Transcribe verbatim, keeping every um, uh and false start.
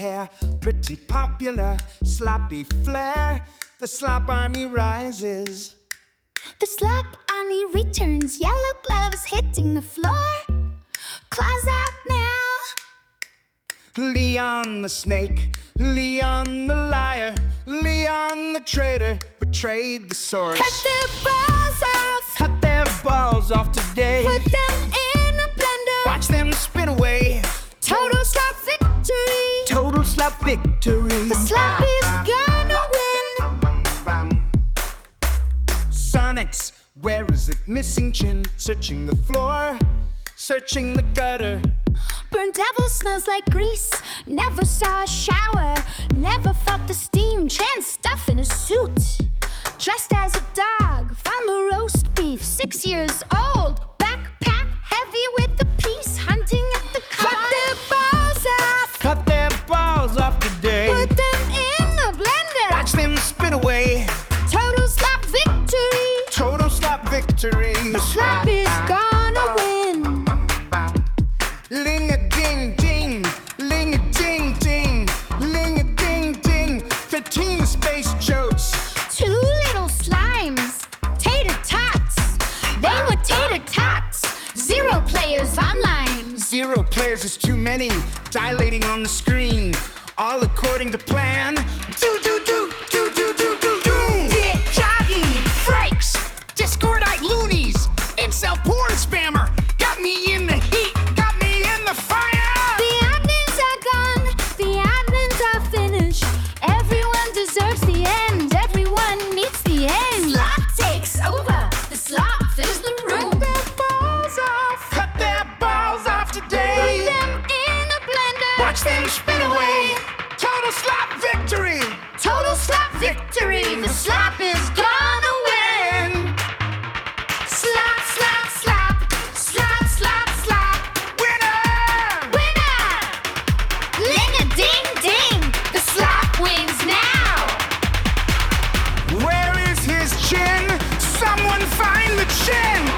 hair, pretty popular, sloppy flair. The slop army rises. The slop army returns, yellow gloves hitting the floor. Claws out now. Leon the snake, Leon the liar, Leon the traitor betrayed the source. Cut their balls off. Cut their balls off today. Put them in a blender. Watch them spin away. Total slop victory. Total slop victory. The slop is gonna win. Sonics, where is it missing chin? Searching the floor, searching the gutter. Burnt apple smells like grease. Never saw a shower. Never felt the steam. Trans stuff in a suit. Dressed as a dog. Found the roast beef. Six years old. Backpack heavy with the piece. Hunting at the car. Cut their balls off. Cut their balls off today. Put them in the blender. Watch them spin away. Total slop victory. Total slop victory. The slop is gonna win. Ling-a-ding-ding, ling-a-ding-ding, ling-a-ding-ding. Fifteen space jokes. Two little slimes, tater tots. They were tater tots. Zero players online. Zero players is too many, dilating on the screen. All according to plan. Do do do do do do do do. Get jogging, frakes, Discordite loonies, incel porn spammer. Got me in the heat. The admins are gone. The admins are finished. Everyone deserves the end. Everyone meets the end. Slop takes over. The slop fills the room. Cut their balls off. Cut their balls off today. Put them in a blender. Watch them spin away. Total slop victory. Total slop victory. The slop is gonna win. Slop, slop, slop. Slop, slop, slop. Winner! Winner! Ling-a-ding-ding. The slop wins now. Where is his chin? Someone find the chin!